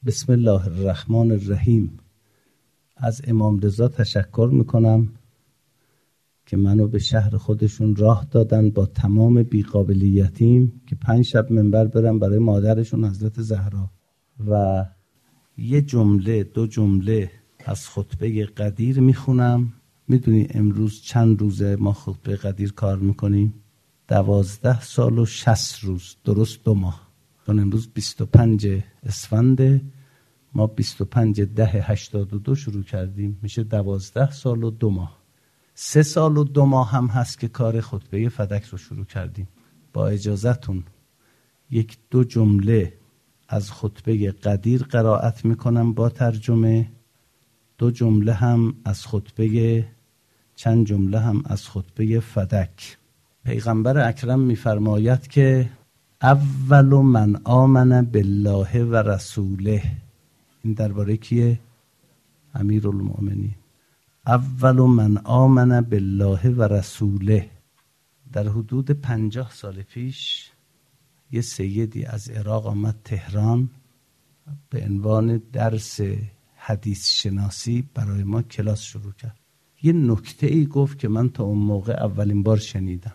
بسم الله الرحمن الرحیم. از امام رضا تشکر میکنم که منو به شهر خودشون راه دادن با تمام بیقابلیتیم که 5 شب منبر برم برای مادرشون حضرت زهرا و یه جمله 2 جمله از خطبه قدیر میخونم. میدونی امروز چند روزه ما خطبه قدیر کار میکنیم؟ 12 سال و 60 روز، درست 2 ماه. چون امروز 25 اسفنده، ما 25/10/82 شروع کردیم، میشه 12 سال و 2 ماه. 3 سال و 2 ماه هم هست که کار خطبه فدک رو شروع کردیم. با اجازتون 1-2 جمله از خطبه قدیر قرائت میکنم با ترجمه، 2 جمله هم از خطبه، چند جمله هم از خطبه فدک. پیغمبر اکرم میفرماید که اول من آمن بالله و رسوله. این درباره کیه؟ امیرالمؤمنین. اول من آمن بالله و رسوله. در حدود 50 سال پیش یه سیدی از عراق آمد تهران، به عنوان درس حدیث شناسی برای ما کلاس شروع کرد. یه نکته ای گفت که من تا اون موقع اولین بار شنیدم.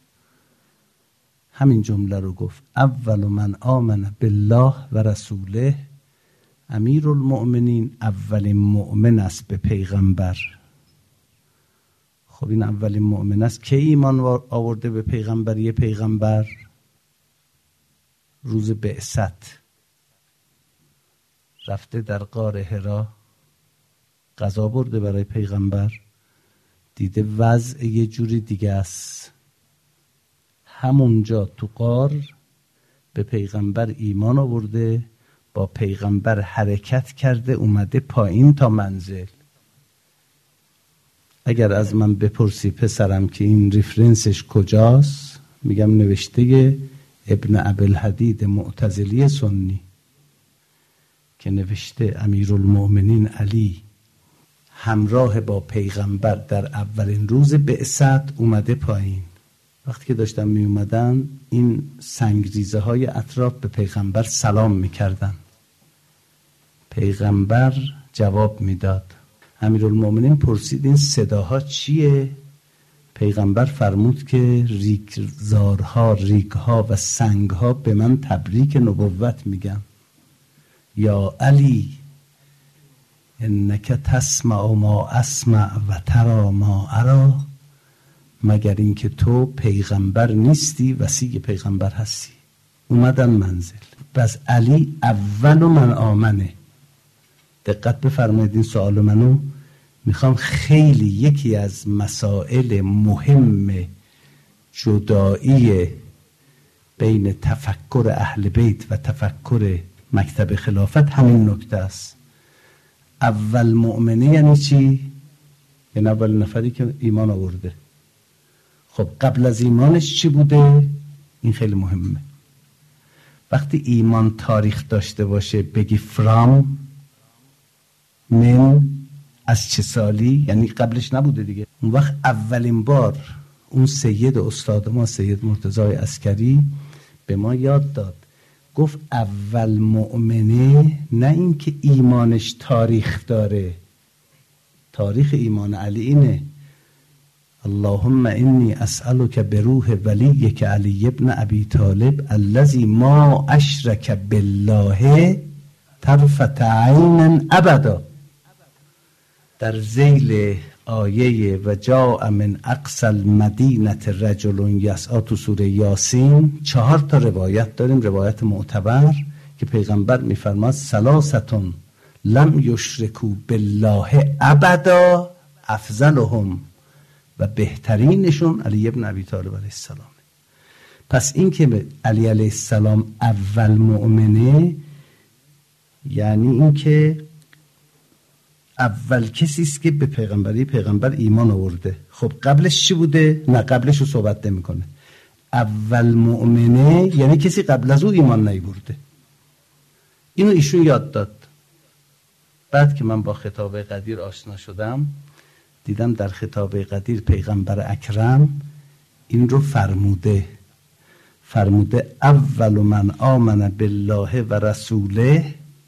همین جمله رو گفت: اول من آمن بالله و رسوله. امیرالمؤمنین اولین مؤمن است به پیغمبر. خب این اولین مؤمن است که ایمان آورده به پیغمبری پیغمبر؟ روز بعثت رفته در غار حرا، غذا برده برای پیغمبر، دیده وضع یه جوری دیگه است. همونجا تو غار به پیغمبر ایمان آورده، با پیغمبر حرکت کرده، اومده پایین تا منزل. اگر از من بپرسی پسرم که این ریفرنسش کجاست، میگم نوشته ابن ابوالحدید معتزلی سنی که نوشته امیرالمؤمنین علی همراه با پیغمبر در اولین روز بعثت اومده پایین. وقتی که داشتن می اومدن، این سنگریزه های اطراف به پیغمبر سلام میکردن. پیغمبر جواب میداد. امیرالمؤمنین پرسید این صداها چیه؟ پیغمبر فرمود که ریگزارها، ریگها و سنگها به من تبریک نبوت میگن. یا علی انک تسمع ما اسمع و ترى ما ارى. مگر اینکه تو پیغمبر نیستی، وصی پیغمبر هستی. اومدن منزل. بس علی اول من آمنه. دقت بفرمایید این سوال منو میخوام خیلی، یکی از مسائل مهم جدایی بین تفکر اهل بیت و تفکر مکتب خلافت همین نکته است. اول مؤمنه یعنی چی؟ یعنی اول نفری که ایمان آورده. خب قبل از ایمانش چی بوده؟ این خیلی مهمه. وقتی ایمان تاریخ داشته باشه بگی فرام، من، از چه سالی، یعنی قبلش نبوده دیگه. اون وقت اولین بار اون سید استاد ما سید مرتضی عسکری به ما یاد داد، گفت اول مؤمنه نه این که ایمانش تاریخ داره. تاریخ ایمان علی اینه: اللهم انی اسألک بروح ولیک علی ابن ابی طالب الذی ما اشرک بالله طرفة عین ابدا. در ذیل آیه و جاء من اقصی المدینة رجل یسعی تو سوره یاسین 4 تا روایت داریم، روایت معتبر که پیغمبر میفرماد ثلاثة لم یشرکوا بالله ابدا افضلهم، و بهترینشون علی ابن ابی طالب علیه السلام. پس این که علی علیه السلام اول مؤمنه یعنی این که اول کسی است که به پیغمبر ایمان آورده. خب قبلش چی بوده؟ نه قبلش رو صحبت نمی‌کنه. اول مؤمنه یعنی کسی قبل از او ایمان نیاورده. اینو ایشون یاد داد. بعد که من با خطاب قدیر آشنا شدم، دیدم در خطاب قدیر پیغمبر اکرم این رو فرموده اول من آمن بالله و رسوله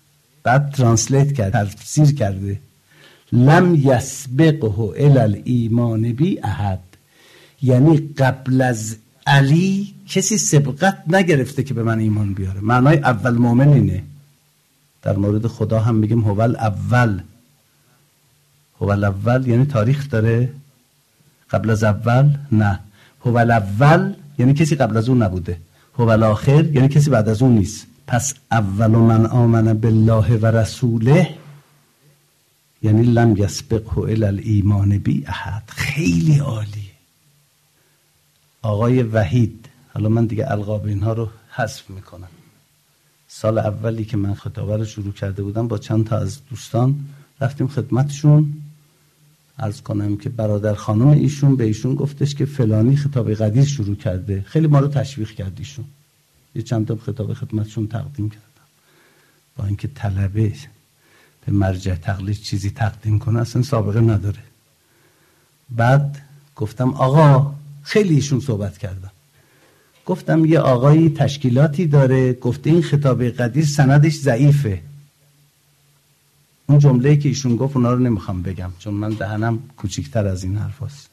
بعد ترنسلیت کرد، تفسیر کرده لم یسبقه الی الایمان بی احد، یعنی قبل از علی کسی سبقت نگرفته که به من ایمان بیاره. معنای اول مؤمن اینه. در مورد خدا هم میگیم هو الاول. هو الاول یعنی تاریخ داره؟ قبل از اول؟ نه. هو الاول یعنی کسی قبل از اون نبوده. هو الاخر یعنی کسی بعد از اون نیست. پس اول من آمن بالله و رسوله یعنی لم یسبقه الی الایمان بی احد. خیلی عالی. آقای وحید، حالا من دیگه القاب اینها رو حذف میکنم. سال اولی که من خطابه رو شروع کرده بودم با چند تا از دوستان رفتیم خدمتشون. عرض کنم که برادر خانم ایشون به ایشون گفتش که فلانی خطاب قدیر شروع کرده. خیلی ما رو تشویق کرد ایشون. یه چند تا خطاب خدمتشون تقدیم کردم. با اینکه طلبه به مرجع تقلید چیزی تقدیم کنه اصلا سابقه نداره. بعد گفتم آقا، خیلی ایشون صحبت کردم، گفتم یه آقایی تشکیلاتی داره گفته این خطاب قدیر سندش ضعیفه. اون جمله‌ای که ایشون گفت اونا رو نمیخوام بگم چون من دهنم کوچیکتر از این حرف هست.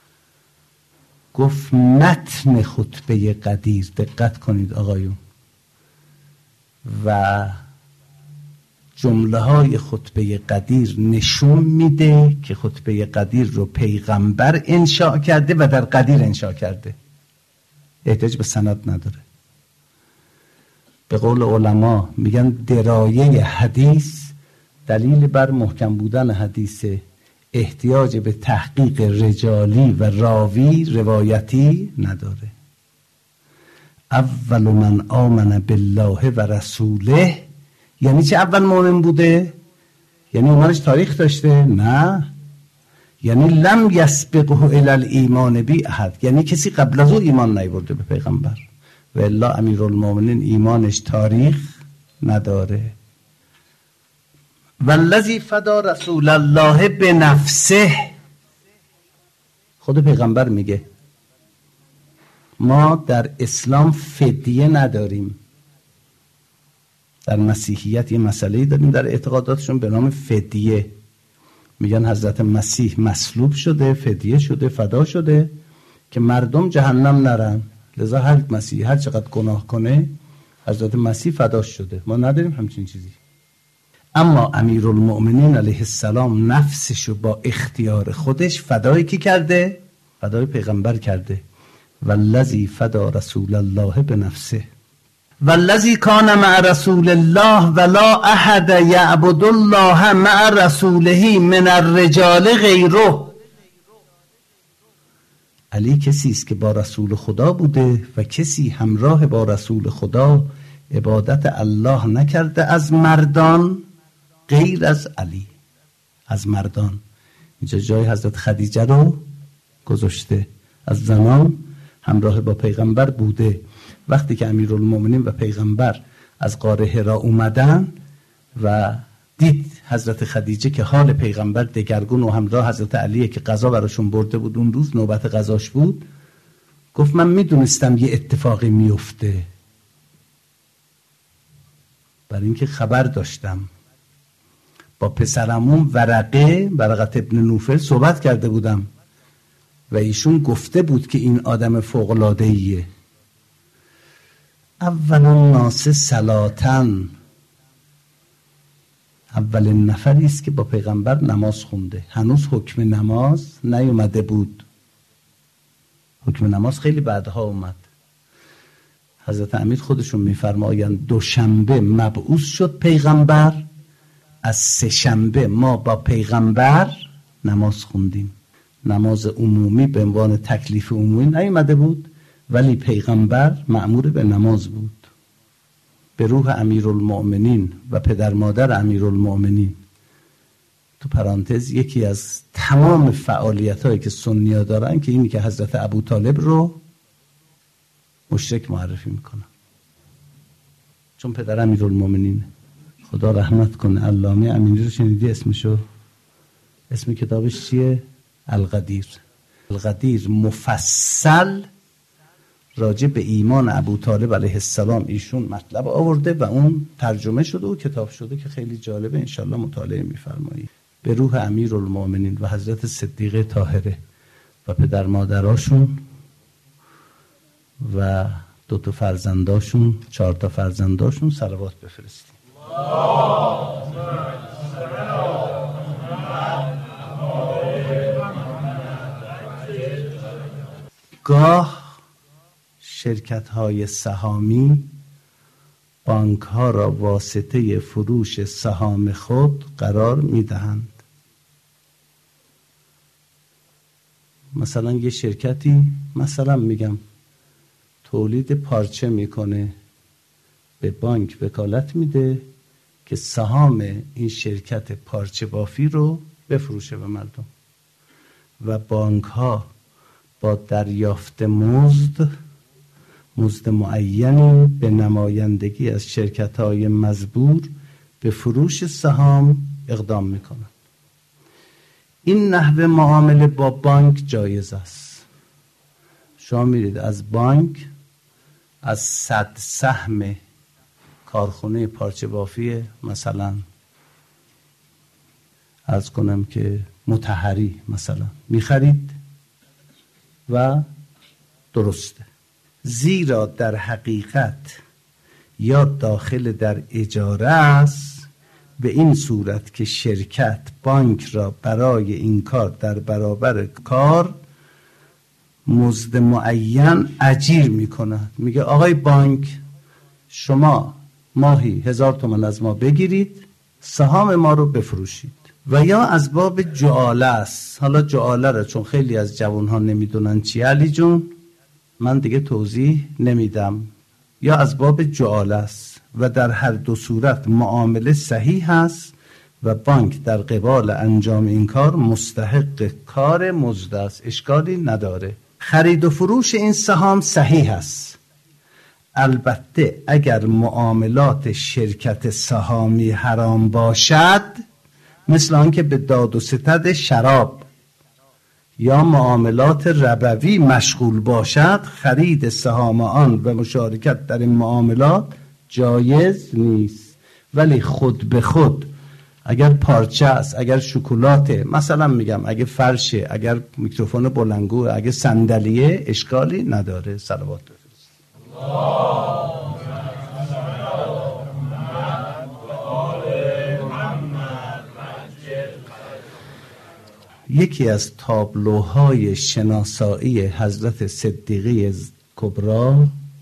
گفت متن خطبه قدیر، دقت کنید آقایون، و جمله های خطبه قدیر نشون میده که خطبه قدیر رو پیغمبر انشاء کرده و در قدیر انشاء کرده. احتیاج به سند نداره. به قول علما میگن درایه حدیث دلیل بر محکم بودن حدیثه، احتیاج به تحقیق رجالی و راوی روایتی نداره. اول من آمن بالله و رسوله یعنی چه اول مؤمن بوده؟ یعنی ایمانش تاریخ داشته؟ نه. یعنی لم یسبقه الی الایمان بی احد، یعنی کسی قبل از او ایمان نیاورده به پیغمبر. و الا امیرالمومنین ایمانش تاریخ نداره. والذی فدا رسول الله بنفسه، خود پیغمبر میگه ما در اسلام فدیه نداریم. در مسیحیت یه مسئله‌ای داریم در اعتقاداتشون به نام فدیه. میگن حضرت مسیح مصلوب شده، فدیه شده، فدا شده که مردم جهنم نرن. لذا هر مسیحی هر چقدر گناه کنه حضرت مسیح فدا شده. ما نداریم همچین چیزی. اما امیرالمؤمنین علیه السلام نفسشو با اختیار خودش فدای کی کرده؟ فدای پیغمبر کرده. والذی فدا رسول الله بنفسه والذی کان مع رسول الله ولا احد یعبد الله مع رسوله من الرجال غیره. علی کسی است که با رسول خدا بوده و کسی همراه با رسول خدا عبادت الله نکرده از مردان غیر از علی. از مردان اینجا جای حضرت خدیجه رو گذاشته. از زنان همراه با پیغمبر بوده. وقتی که امیرالمومنین و پیغمبر از غار حرا اومدن و دید حضرت خدیجه که حال پیغمبر دگرگون و همراه حضرت علیه که قضا براشون برده بود، اون روز نوبت قضاش بود، گفت من میدونستم یه اتفاقی میفته، برای اینکه خبر داشتم. با پسرمون ورقت ابن نوفل صحبت کرده بودم و ایشون گفته بود که این آدم فوق‌العاده‌ایه. اول الناس صلاتن، اولین نفری است که با پیغمبر نماز خونده. هنوز حکم نماز نیومده بود. حکم نماز خیلی بعدها اومد. حضرت امیر خودشون میفرمایند دوشنبه مبعوث شد پیغمبر، از سه شنبه ما با پیغمبر نماز خوندیم. نماز عمومی به عنوان تکلیف عمومی نیومده بود ولی پیغمبر مأمور به نماز بود. به روح امیرالمؤمنین و پدر مادر امیرالمؤمنین. تو پرانتز یکی از تمام فعالیت‌هایی که سنی‌ها دارن که اینی که حضرت ابوطالب رو مشرک معرفی میکنن، چون پدر امیرالمؤمنین. خدا رحمت کنه. علامه امینی رو شنیدی اسمشو؟ اسم کتابش چیه؟ القدیر. القدیر مفصل راجع به ایمان ابوطالب علیه السلام ایشون مطلب آورده و اون ترجمه شده و کتاب شده که خیلی جالبه، انشالله مطالعه می‌فرمایید. به روح امیرالمومنین و حضرت صدیقه طاهره و پدر مادراشون و 2 فرزنداشون 4 فرزنداشون صلوات بفرستیم. گاه شرکت‌های سهامی بانک‌ها را واسطه فروش سهام خود قرار می‌دهند. مثلا یه شرکتی، مثلا میگم، تولید پارچه میکنه، به بانک وکالت میده که سهام این شرکت پارچه بافی رو بفروشه به مردم و بانک ها با دریافت مزد معینی به نمایندگی از شرکت های مزبور به فروش سهام اقدام میکنن. این نحوه معامله با بانک جایز است. شما میرید از بانک از 100 سهم کارخونه پارچه بافی مثلا عرض کنم که مطهری مثلا میخرید و درسته، زیرا در حقیقت یا داخل در اجاره است، به این صورت که شرکت بانک را برای این کار در برابر کار مزد معین اجیر میکند. میگه آقای بانک شما ماهی 1000 تومان از ما بگیرید، سهام ما رو بفروشید. و یا از باب جعاله است. حالا جعاله را چون خیلی از جوانها نمیدونن چی علی جون، من دیگه توضیح نمیدم. یا از باب جعاله است و در هر 2 صورت معامله صحیح است و بانک در قبال انجام این کار مستحق کار مزد است، اشکالی نداره. خرید و فروش این سهام صحیح است، البته اگر معاملات شرکت سهامی حرام باشد، مثل آنکه به داد و ستد شراب یا معاملات ربوی مشغول باشد، خرید سهام آن و مشارکت در این معاملات جایز نیست. ولی خود به خود اگر پارچه است، اگر شکلاته، مثلا میگم اگه فرشه، اگر میکروفون بلندگو، اگه صندلیه، اشکالی نداره. صلوات بفرست. یکی از تابلوهای شناسایی حضرت صدیقه کبری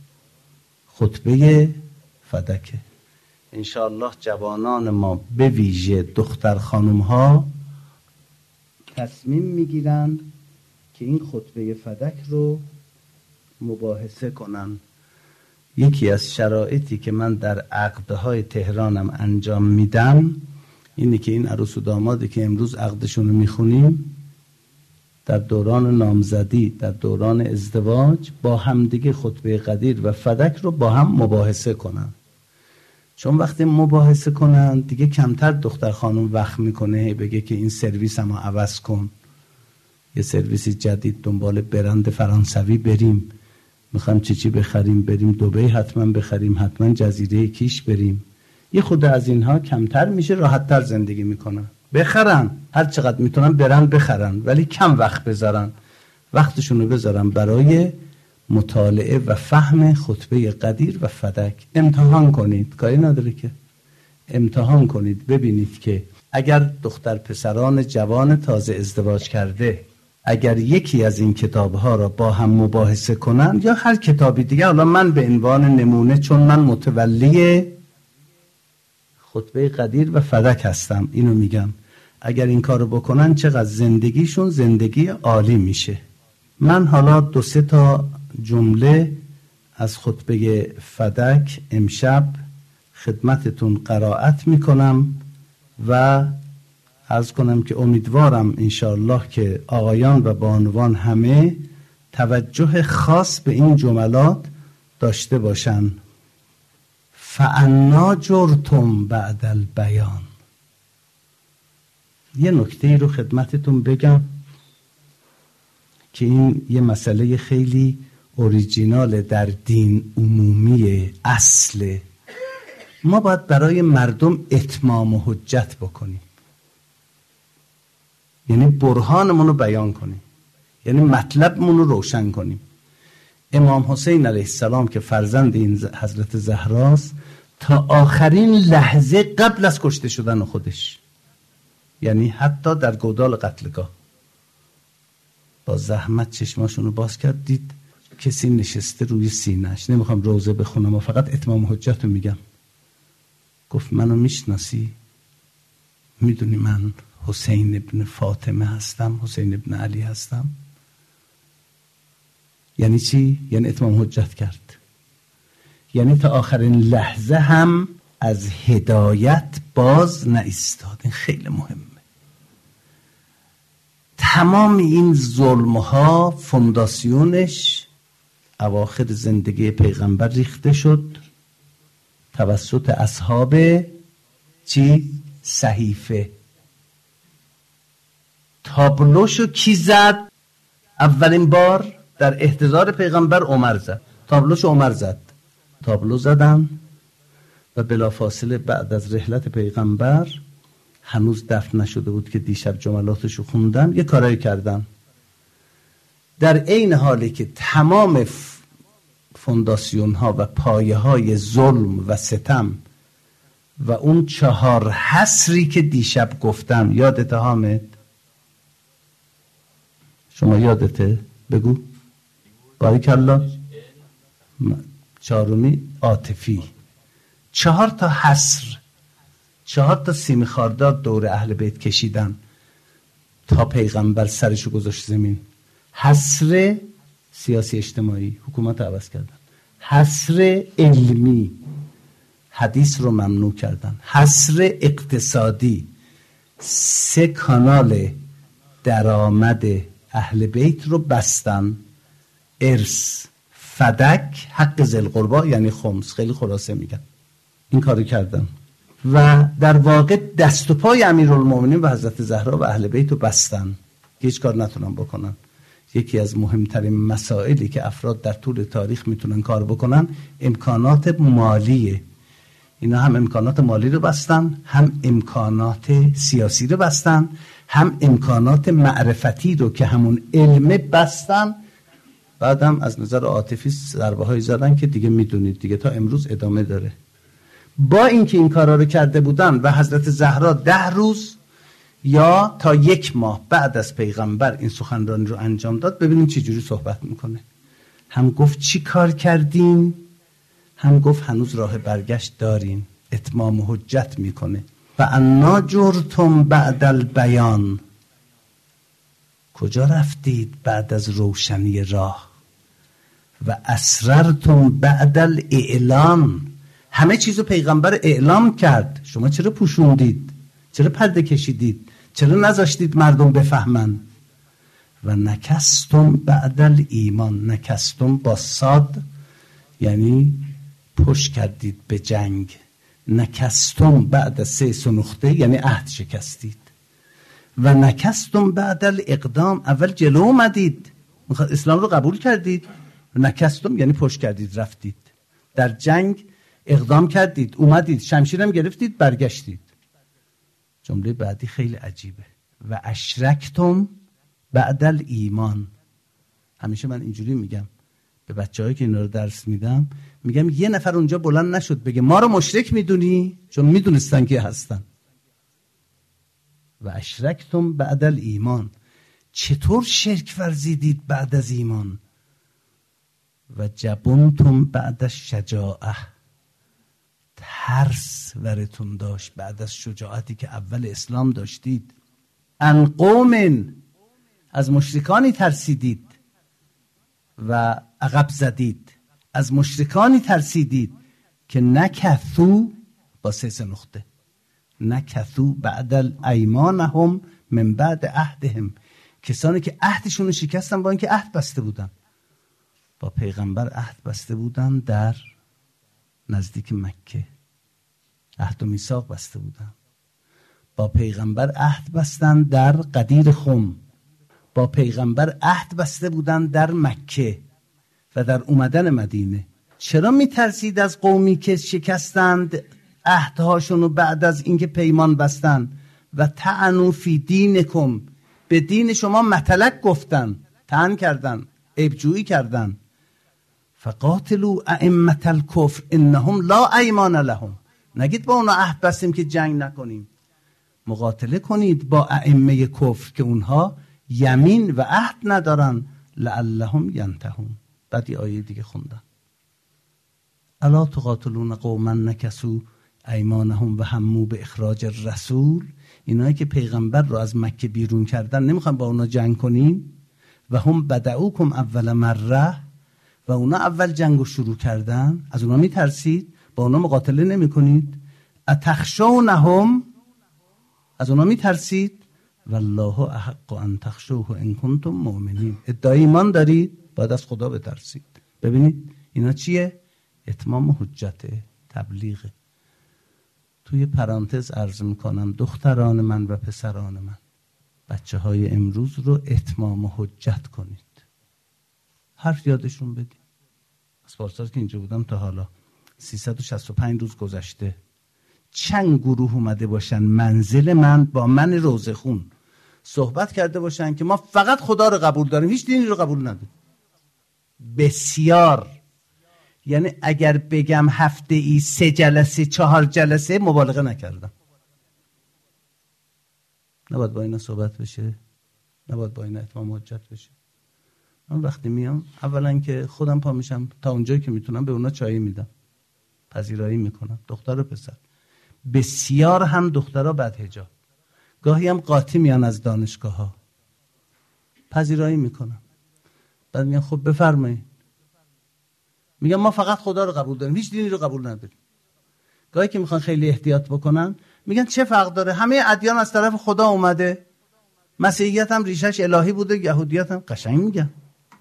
خطبه فدکه. انشاءالله جوانان ما به ویژه دختر خانم ها تصمیم میگیرن که این خطبه فدک رو مباحثه کنن. یکی از شرایطی که من در عقدهای تهرانم انجام میدم اینه که این عروس و دامادی که امروز عقدشون رو میخونیم در دوران نامزدی، در دوران ازدواج، با همدیگه خطبه قدیر و فدک رو با هم مباحثه کنن. چون وقتی مباحثه کنن دیگه کمتر دختر خانم وقت میکنه بگه که این سرویس هم عوض کن، یه سرویس جدید دنبال برند فرانسوی بریم، میخوایم چی بخریم، بریم دبی حتما بخریم، حتما جزیره کیش بریم. یه خود از اینها کمتر میشه، راحت‌تر زندگی میکنن. بخرن هر چقدر میتونن برن بخرن، ولی کم وقت بذارن، وقتشون رو بذارن برای مطالعه و فهم خطبه قدیر و فدک. امتحان کنید، کاری نداره که امتحان کنید ببینید که اگر دختر پسران جوان تازه ازدواج کرده اگر یکی از این کتاب‌ها را با هم مباحثه کنن یا هر کتابی دیگه، حالا من به عنوان نمونه چون من متولی خطبه قدیر و فدک هستم اینو میگم، اگر این کارو بکنن چقدر زندگیشون زندگی عالی میشه. من حالا 2-3 تا جمله از خطبه فدک امشب خدمتتون قرائت میکنم و عرض کنم که امیدوارم انشاءالله که آقایان و بانوان همه توجه خاص به این جملات داشته باشن. فانا جرتم بعد البیان. یه نکته رو خدمتتون بگم که این یه مسئله خیلی اوریجینال در دین عمومی اصل، ما باید برای مردم اتمام و حجت بکنیم، یعنی برهانمون رو بیان کنیم، یعنی مطلبمون رو روشن کنیم. امام حسین علیه السلام که فرزند این حضرت زهراست، تا آخرین لحظه قبل از کشته شدن خودش، یعنی حتی در گودال قتلگاه، با زحمت چشماشون رو باز کرد، دید کسی نشسته روی سینه‌اش. نمیخوام روزه بخونم و فقط اتمام حجت رو میگم. گفت منو میشناسی؟ میدونی من حسین ابن فاطمه هستم، حسین ابن علی هستم. یعنی چی؟ یعنی اتمام حجت کرد، یعنی تا آخرین لحظه هم از هدایت باز نایستاد. این خیلی مهمه. تمام این ظلمها فونداسیونش اواخر زندگی پیغمبر ریخته شد توسط اصحاب چی؟ صحیفه. تابلوشو کی زد؟ اولین بار در احتضار پیغمبر عمر زد. تابلوشو عمر زد. تابلو زدن و بلافاصله بعد از رحلت پیغمبر، هنوز دفن نشده بود که دیشب جملاتشو خوندن، یه کارایی کردن. در عین حالی که تمام فونداسیون ها و پایه های ظلم و ستم و اون 4 حصری که دیشب گفتم، یادته حامد؟ شما یادته؟ بگو. باریکالله. 4 عاطفی. 4 تا حصر، 4 تا سیم خاردار دور اهل بیت کشیدن تا پیغمبر سرشو گذاشت زمین. حصر سیاسی اجتماعی، حکومت عوض کردن. حصر علمی، حدیث رو ممنوع کردن. حصر اقتصادی، 3 کانال درآمد اهل بیت رو بستن: ارث، فدک، حق ذی القربی یعنی خمس. خیلی خلاصه میگم این کارو کردن و در واقع دست و پای امیرالمومنین و حضرت زهرا و اهل بیت رو بستن که هیچ کار نتونن بکنن. یکی از مهمترین مسائلی که افراد در طول تاریخ میتونن کار بکنن امکانات مالیه. اینا هم امکانات مالی رو بستن، هم امکانات سیاسی رو بستن، هم امکانات معرفتی رو که همون علمه بستن. بعدم از نظر عاطفی ضربه هایی زدن که دیگه میدونید دیگه تا امروز ادامه داره. با اینکه این کارا رو کرده بودن و حضرت زهرا 10 روز یا تا 1 ماه بعد از پیغمبر این سخنرانی رو انجام داد، ببینیم چه جوری صحبت میکنه. هم گفت چی کار کردین، هم گفت هنوز راه برگشت دارین. اتمام حجت میکنه. و انا جرتم بعد البیان، کجا رفتید بعد از روشنی راه؟ و اسررتم بعد الاعلان، همه چیزو پیغمبر اعلام کرد، شما چرا پوشوندید؟ چرا پرده کشیدید؟ چرا نذاشتید مردم بفهمن؟ و نکستم بعد الایمان، نکستم با صاد یعنی پشت کردید به جنگ. نکستم بعد 3 سنخته یعنی عهد شکستید. و نکستم بعد الاقدام، اول جلو اومدید، اسلام رو قبول کردید. نکستم یعنی پشت کردید، رفتید در جنگ، اقدام کردید، اومدید، شمشیرم گرفتید، برگشتید. جمله بعدی خیلی عجیبه. و اشرکتم بعد الایمان. همیشه من اینجوری میگم به بچه‌هایی که اینا رو درس میدم، میگم یه نفر اونجا بلند نشد بگه ما رو مشرک میدونی، چون میدونستن که هستن. و اشرکتم بعد الایمان، چطور شرک ورزیدید بعد از ایمان؟ و جبنتم بعد الشجاعه، ترس ورتون داشت بعد از شجاعتی که اول اسلام داشتید. ان قوم، از مشرکانی ترسیدید و عقب زدید. از مشرکانی ترسیدید که نکثو با 3 نقطه، نکثو بعد الایمانهم من بعد عهدهم، کسانی که عهدشون رو شکستن با اینکه عهد بسته بودن. با پیغمبر عهد بسته بودن در نزدیک مکه، عهد و میثاق بسته بودن. با پیغمبر عهد بستن در قدیر خم. با پیغمبر عهد بسته بودن در مکه. و در اومدن مدینه. چرا میترسید از قومی که شکستند عهدهاشون و بعد از اینکه پیمان بستن و طعنوا فی دینکم، به دین شما مطلق گفتن، طعن کردن، عیبجویی کردن. فقاتلوا ائمة الکفر انهم لا ایمان لهم، نگید با اونا عهد بستیم که جنگ نکنیم، مقاتله کنید با ائمه کفر که اونها یمین و عهد ندارن، لعلهم ینتهون. بعد یه آیه دیگه خوندن، الا تقاتلون قوما نکثوا ایمانهم و هموا به اخراج الرسول. اینایی که پیغمبر رو از مکه بیرون کردن نمیخوان با اونا جنگ کنیم؟ و هم بدعوکم اول مره، و اونا اول جنگو شروع کردن، از اونا میترسید؟ با اونا مقاتله نمی کنید؟ اتخشونهم، از اونا میترسید؟ والله احق ان تخشوه ان کنتم مؤمنین. ادعای ایمان دارید؟ باید از خدا بترسید. ببینید اینا چیه؟ اتمام حجت، تبلیغ. توی پرانتز عرض میکنم دختران من و پسران من، بچه های امروز رو اتمام حجت کنید، حرف یادشون بدید. از پارسال که اینجا بودم تا حالا 365 روز گذشته، چند گروه اومده باشن منزل من با من روزخون صحبت کرده باشن که ما فقط خدا رو قبول داریم، هیچ دینی رو قبول نداریم. بسیار. یعنی اگر بگم هفته ای 3 جلسه 4 جلسه مبالغه نکردم. نباید با اینا صحبت بشه، نباید با اینا اتمام حجت بشه. من وقتی میام اولا که خودم پا میشم تا اونجایی که میتونم به اونا چای میدم، پذیرایی میکنم، دختر و پسر. بسیار هم دخترها بدحجاب، گاهی هم قاطی میان از دانشگاه ها، پذیرایی میکنم. بعد میگن خب بفرمایید، میگن ما فقط خدا رو قبول داریم، هیچ دینی رو قبول نداریم. گاهی که میخوان خیلی احتیاط بکنن میگن چه فرق داره، همه ادیان از طرف خدا اومده، مسیحیت هم ریشش الهی بوده، یهودیت هم. قشنگ میگن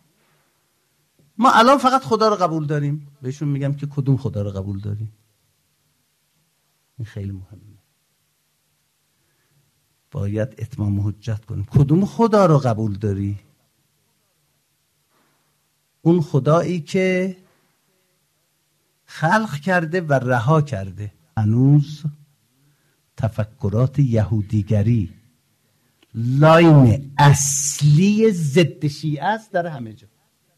ما الان فقط خدا رو قبول داریم. بهشون میگم که کدوم خدا رو قبول داریم؟ این خیلی مهمه، باید اتمام حجت کنیم. کدوم خدا رو قبول داری؟ اون خدایی که خلق کرده و رها کرده. هنوز تفکرات یهودیگری لاین اصلی ضد شیعه است در همه جا.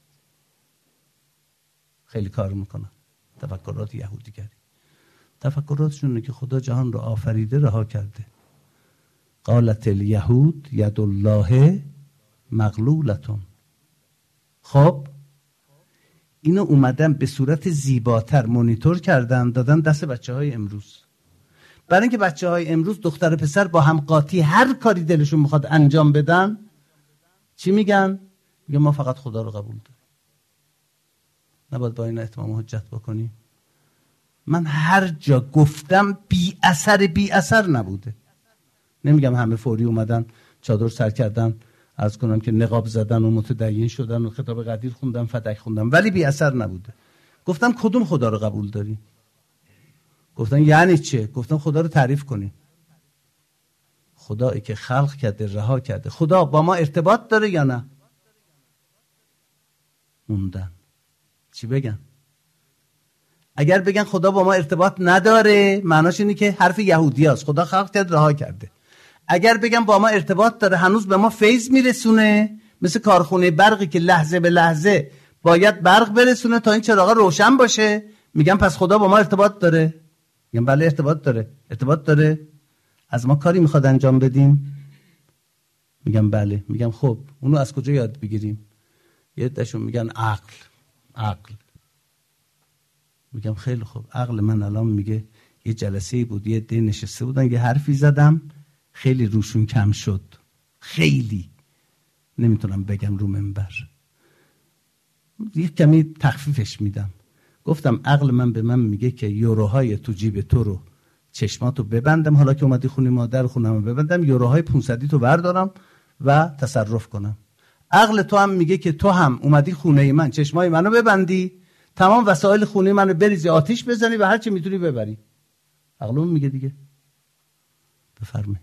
خیلی کار میکنن تفکرات یهودیگری. تفکراتشونه که خدا جهان رو آفریده، رها کرده. قالت الیهود ید الله مغلولتون. خب اینو اومدن به صورت زیباتر مونیتور کردن، دادن دست بچه های امروز. برای اینکه بچه های امروز دختر و پسر با هم قاطی هر کاری دلشون میخواد انجام بدن، چی میگن؟ میگن ما فقط خدا رو قبول داریم. نباید با اینا اتمام حجت بکنیم. من هر جا گفتم بی اثر نبوده. نمیگم همه فوری اومدن چادر سر کردن، عرض کنم که نقاب زدن و متدین شدن و خطاب قدیر خوندن، فدک خوندن، ولی بی اثر نبوده. گفتم کدوم خدا رو قبول داری؟ گفتن یعنی چه؟ گفتم خدا رو تعریف کنیم. خدایی که خلق کرده، رها کرده. خدا با ما ارتباط داره یا نه؟ موندن. چی بگن؟ اگر بگن خدا با ما ارتباط نداره، معناش اینه که حرف یهودی هست، خدا خلق کرده، رها کرده. اگر بگم با ما ارتباط داره، هنوز به ما فیض میرسونه، مثل کارخونه برقی که لحظه به لحظه باید برق برسونه تا این چراغا روشن باشه، میگم پس خدا با ما ارتباط داره. میگم بله ارتباط داره. از ما کاری میخواد انجام بدیم؟ میگم بله. میگم خب اونو از کجا یاد بگیریم؟ یه عده‌شون میگن عقل. میگم خیلی خوب، عقل من الان میگه یه جلسه بود، یه عده نشسته بودن، یه حرفی زدم، خیلی روشون کم شد، خیلی نمیتونم بگم رو منبر، یه کمی تخفیفش میدم. گفتم عقل من به من میگه که یوروهای تو جیب تو رو، چشماتو ببندم، حالا که اومدی خونه مادر خونم ببندم، یوروهای 500 تو بردارم و تصرف کنم. عقل تو هم میگه که تو هم اومدی خونه من، چشمای منو ببندی، تمام وسایل خونه منو بریزی، آتیش بزنی و هر چی میتونی ببری. عقلم میگه دیگه. بفرمایید.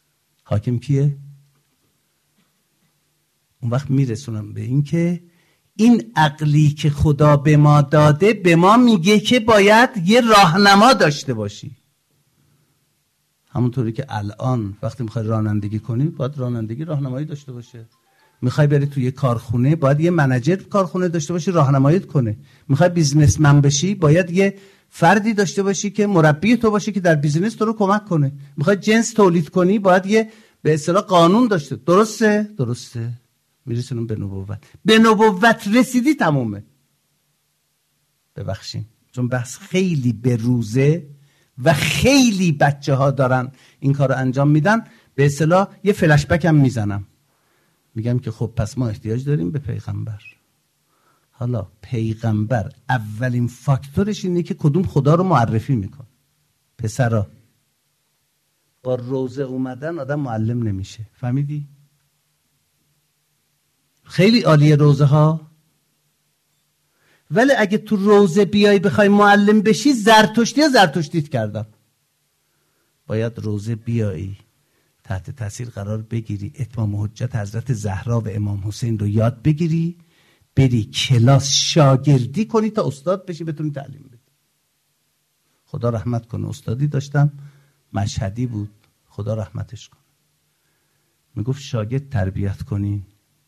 حاکم کیه؟ اون وقت میرسونم به این که این عقلی که خدا به ما داده به ما میگه که باید یه راهنما داشته باشی. همونطوری که الان وقتی میخوای رانندگی کنی باید رانندگی راهنمایی داشته باشه. میخوای بری توی یه کارخونه باید یه منیجر کارخونه داشته باشی راهنماییت کنه. میخوای بیزنسمن بشی باید یه فردی داشته باشی که مربی تو باشه که در بیزنس تو رو کمک کنه. میخوای جنس تولید کنی باید یه به اصطلاح قانون داشته. درسته میرسونم به نبوت. به نبوت رسیدی تمومه. ببخشید چون بحث خیلی به روزه و خیلی بچه ها دارن این کار رو انجام میدن، به اصطلاح یه فلش بک هم میزنم، میگم که خب پس ما احتیاج داریم به پیغمبر. حالا پیغمبر اولین فاکتورش اینه که کدوم خدا رو معرفی میکن. پسرا با روزه اومدن آدم معلم نمیشه، فهمیدی؟ خیلی عالیه روزه ها، ولی اگه تو روزه بیای بخوای معلم بشی زرتشتی یا زرتشتیت کردم. باید روزه بیایی تحت تاثیر قرار بگیری، اتمام حجت حضرت زهرا و امام حسین رو یاد بگیری، بری کلاس شاگردی کنی تا استاد بشی بتونی تعلیم بدی. خدا رحمت کنه استادی داشتم مشهدی بود، خدا رحمتش کنه، میگفت شاگرد تربیت کنی.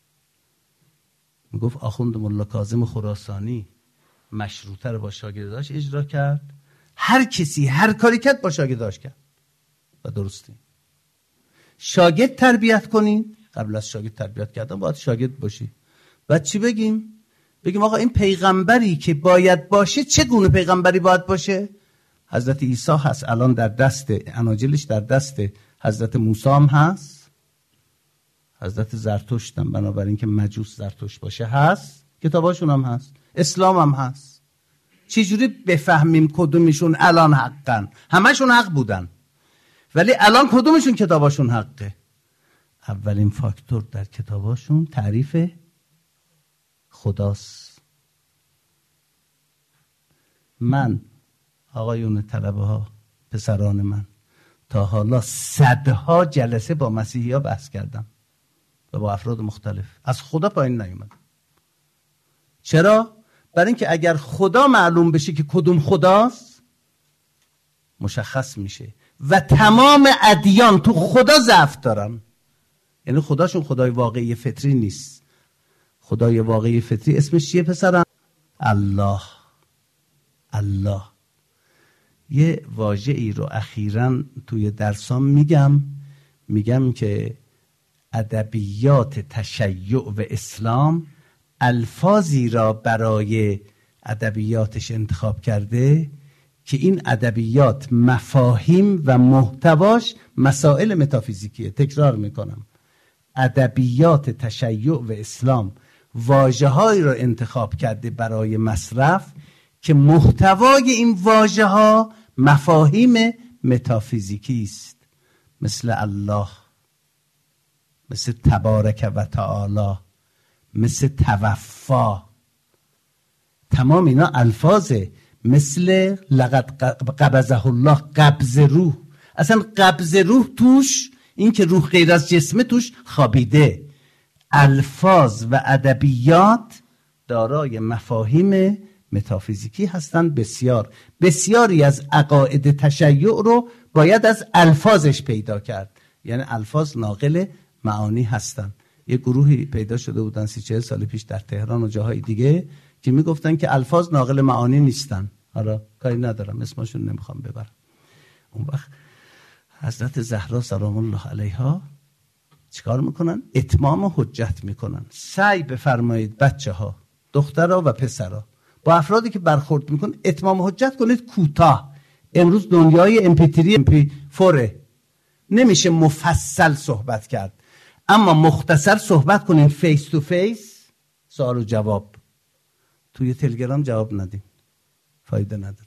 میگفت آخوند ملا کاظم خراسانی مشروطه رو با شاگرداش اجرا کرد، هر کسی هر کاری کرد با شاگرداش کرد و درستی. شاگرد تربیت کنین، قبل از شاگرد تربیت کردن باید شاگرد باشی. بعد چی بگیم آقا این پیغمبری که باید باشه چگونه پیغمبری باید باشه؟ حضرت عیسی هست الان در دست اناجیلش، در دست حضرت موسی هم هست، حضرت زرتشت هم بنابراین که مجوس زرتشت باشه هست، کتاباشون هم هست، اسلام هم هست. چجوری بفهمیم کدومشون الان حقن؟ همشون حق بودن ولی الان کدومشون کتاباشون حقه؟ اولین فاکتور در کتاباشون تعریف خداست. من آقایون طلبه ها پسران من تا حالا صدها جلسه با مسیحی ها بحث کردم و با افراد مختلف، از خدا پایین نیومدم. چرا؟ برای اینکه اگر خدا معلوم بشه که کدوم خداست مشخص میشه و تمام ادیان تو خدا ضعف دارن. یعنی خداشون خدای واقعی فطری نیست. خدای واقعی فطری اسمش چیه پسرم؟ الله. یه واژه‌ای رو اخیراً توی درسام میگم که ادبیات تشیع و اسلام الفاظی را برای ادبیاتش انتخاب کرده که این ادبیات مفاهیم و محتواش مسائل متافیزیکیه. تکرار میکنم، ادبیات تشیع و اسلام واژه‌هایی را انتخاب کرده برای مصرف که محتوای این واژه‌ها مفاهیم متافیزیکی است، مثل الله، مثل تبارک و تعالی، مثل توفا. تمام اینا الفاظه، مثل لقد قبضه الله، قبض روح. اصلا قبض روح توش، این که روح غیر از جسمه توش خوابیده. الفاظ و ادبیات دارای مفاهیم متافیزیکی هستند. بسیاری از عقاید تشیع رو باید از الفاظش پیدا کرد. یعنی الفاظ ناقل معانی هستند. یه گروهی پیدا شده بودن 30-40 سال پیش در تهران و جاهای دیگه که میگفتن که الفاظ ناقل معانی نیستن. حالا کاری ندارم اسمشون نمیخوام ببرم. اون وقت حضرت زهرا سلام الله علیها چیکار میکنن؟ اتمام حجت میکنن. سعی بفرمایید بچه ها، دخترها و پسرها، با افرادی که برخورد میکن اتمام حجت کنید کوتاه. امروز دنیای MP3 MP4 نمیشه مفصل صحبت کرد، اما مختصر صحبت کنین، فیس تو فیس، سوال و جواب. توی تلگرام جواب ندین، فایده نداره،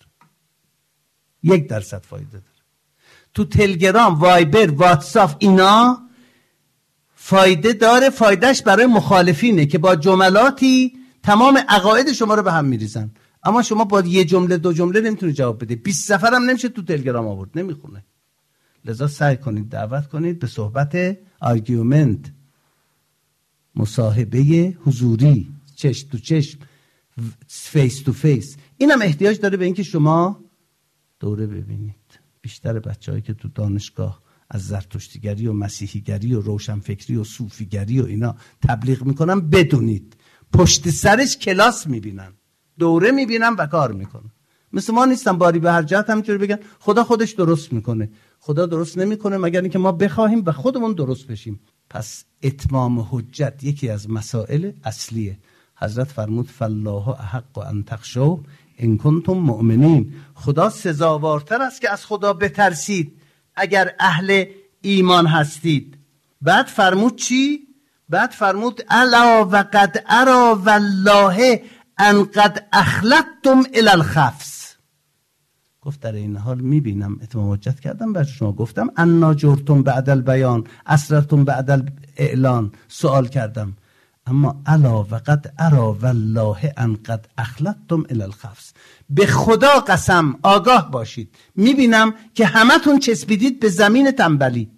1% فایده داره. تو تلگرام، وایبر، واتساپ اینا فایده داره. فایدهش برای مخالفینه که با جملاتی تمام عقاید شما رو به هم میریزن، اما شما با یه جمله 2 جمله نمیتونی جواب بده. 20 صفحه هم نمیشه تو تلگرام آورد، نمیخونه. لذا سعی کنید دعوت کنید به صحبت آرگومنت، مصاحبه حضوری، چشم تو چشم، فیس تو فیس. اینم احتیاج داره به اینکه شما دوره ببینید. بیشتر بچه‌هایی که تو دانشگاه از زرتشتیگری و مسیحیگری و روشنفکری و صوفیگری و اینا تبلیغ میکنن، بدونید پشت سرش کلاس میبینن، دوره میبینن و کار میکنن. مثل ما نیستن باری به هر جهت همینجوری بگن خدا خودش درست میکنه. خدا درست نمیکنه مگر اینکه ما بخواهیم و خودمون درست بشیم. پس اتمام حجت یکی از مسائل اصلیه. حضرت فرمود فالله احق ان تخشوا ان کنتم مؤمنین. خدا سزاوارتر است که از خدا بترسید اگر اهل ایمان هستید. بعد فرمود چی؟ بعد فرمود الا وقد ارى والله ان قد اخلدتم الى الخفس. گفت در این حال میبینم، اتمام حجت کردم بر شما، گفتم انا جرتم بعد البیان اسررتم بعد الاعلان، سوال کردم، اما الا وقد ارى والله ان قد اخلدتم الى الخفس. به خدا قسم آگاه باشید میبینم که همتون چسبیدید به زمین تنبلی.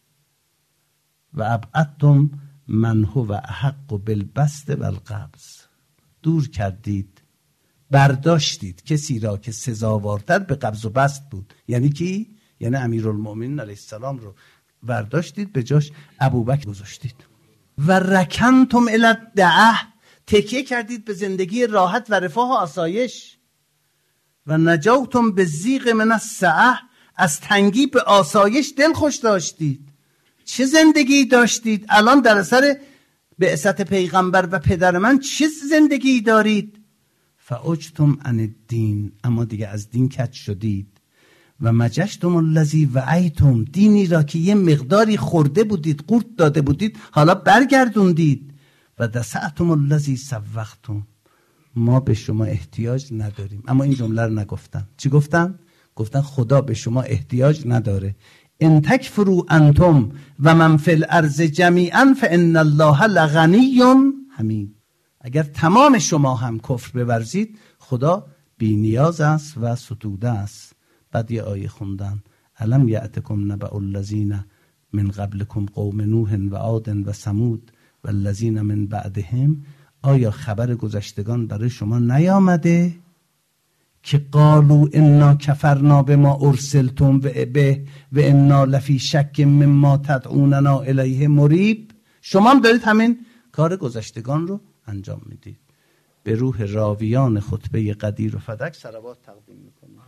و ابعدتم من هو احق بالبسط والقبض. دور کردید، برداشتید کسی را که سزاوارتر به قبض و بسط بود. یعنی کی؟ یعنی امیرالمؤمنین علیه السلام رو برداشتید، به جاش ابوبکر گذاشتید. و رکنتم الی الدعه، تکیه کردید به زندگی راحت و رفاه و آسایش. و نجوتم به زیغ من السعه، از تنگی به آسایش دل خوش داشتید. چه زندگی داشتید؟ الان در اثر بعثت پیغمبر و پدر من چه زندگی دارید؟ فاجتم عن الدین، اما دیگه از دین کج شدید. و مجشتم الذی وعیتم، دینی را که یه مقداری خورده بودید، قورت داده بودید، حالا برگردوندید. و دسعتم الذی سوختم، ما به شما احتیاج نداریم. اما این جمله رو نگفتن. چی گفتن؟ گفتن خدا به شما احتیاج نداره. ان تکفروا انتم و من فی الارض جمیعا فان الله لغنی حمید. اگر تمام شما هم کفر بورزید، خدا بی نیاز است و ستوده است. بعد یه آیه خوندن الم یأتکم نبأ الذین من قبلکم قوم نوح و عاد و ثمود و الذین من بعدهم. آیا خبر گذشتگان برای شما نیامده که قالوا انا کفرنا بما ارسلتم به و انا لفی شک مما تدعوننا الیه مریب؟ شما هم دارید همین کار گذشتگان رو انجام میدید. به روح راویان خطبه قدیر و فدک صلوات تقدیم میکنیم.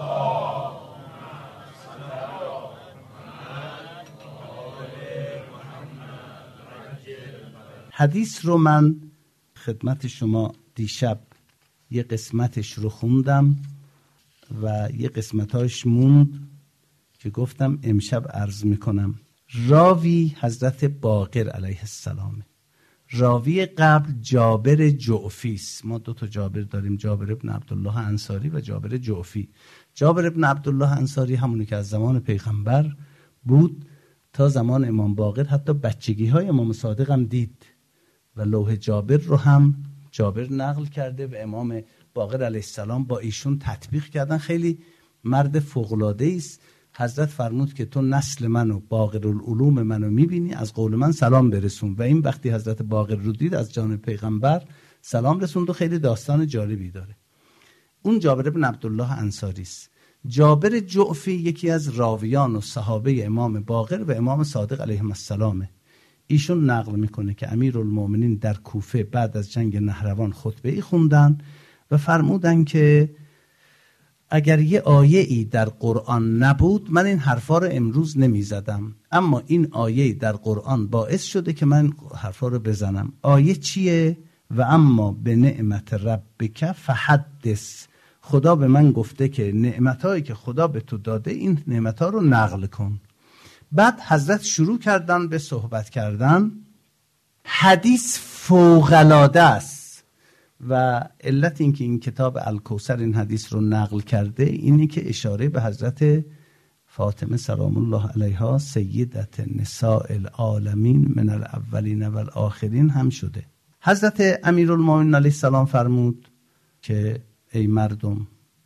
حدیث رو من خدمت شما دیشب یه قسمتش رو خوندم و یه قسمتاش موند که گفتم امشب عرض میکنم. راوی حضرت باقر علیه السلام. راوی قبل جابر جعفی است. ما دو تا جابر داریم، جابر ابن عبدالله انصاری و جابر جعفی. جابر ابن عبدالله انصاری همونی که از زمان پیغمبر بود تا زمان امام باقر، حتی بچگی های امام صادق هم دید و لوح جابر رو هم جابر نقل کرده و امام باقر علیه السلام با ایشون تطبیق کردن. خیلی مرد فوق‌العاده است. حضرت فرمود که تو نسل منو، باقر العلوم منو میبینی، از قول من سلام برسون. و این وقتی حضرت باقر رو دید از جانب پیغمبر سلام رسوند و خیلی داستان جالبی داره. اون جابر ابن عبدالله انصاری است. جابر جعفی یکی از راویان و صحابه امام باقر و امام صادق علیهم السلامه. ایشون نقل میکنه که امیرالمومنین در کوفه بعد از جنگ نهروان خطبه‌ای خوندن و فرمودن که اگر یه آیه ای در قرآن نبود من این حرفا رو امروز نمی زدم، اما این آیه در قرآن باعث شده که من حرفا رو بزنم. آیه چیه؟ و اما به نعمت ربک فحدث. خدا به من گفته که نعمتایی که خدا به تو داده این نعمتها رو نقل کن. بعد حضرت شروع کردن به صحبت کردن. حدیث فوق‌العاده است و علت این که این کتاب الکوثر این حدیث رو نقل کرده اینی که اشاره به حضرت فاطمه سلام الله علیها سیدت نساء العالمین من الاولین و الاخرین هم شده. حضرت امیرالمومنین علیه السلام فرمود که ای مردم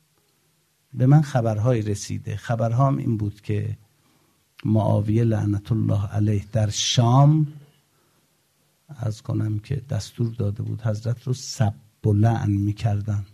به من خبرهای رسیده. خبرهام این بود که معاویه لعنت الله علیه در شام عرض کنم که دستور داده بود حضرت رو سب و لعن میکردن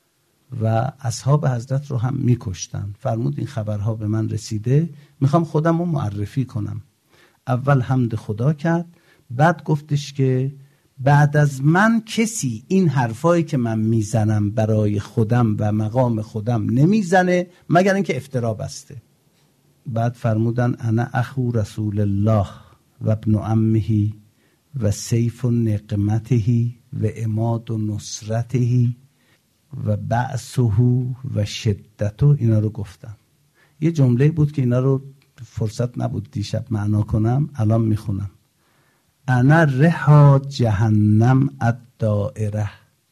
و اصحاب حضرت رو هم میکشتن. فرمود این خبرها به من رسیده، میخوام خودم رو معرفی کنم. اول حمد خدا کرد، بعد گفتش که بعد از من کسی این حرفایی که من میزنم برای خودم و مقام خودم نمیزنه مگر اینکه افترا بسته. بعد فرمودن انا اخو رسول الله و ابن عمه و سیف نقمته و عماد نصرته و بعثه و شدته. اینا رو گفتم. یه جمله بود که اینا رو فرصت نبود دیشب معنا کنم، الان میخونم. انا رها جهنم الدائره،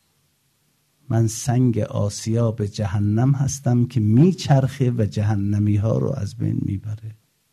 من سنگ آسیاب جهنم هستم که میچرخه و جهنمی ها رو از بین میبره.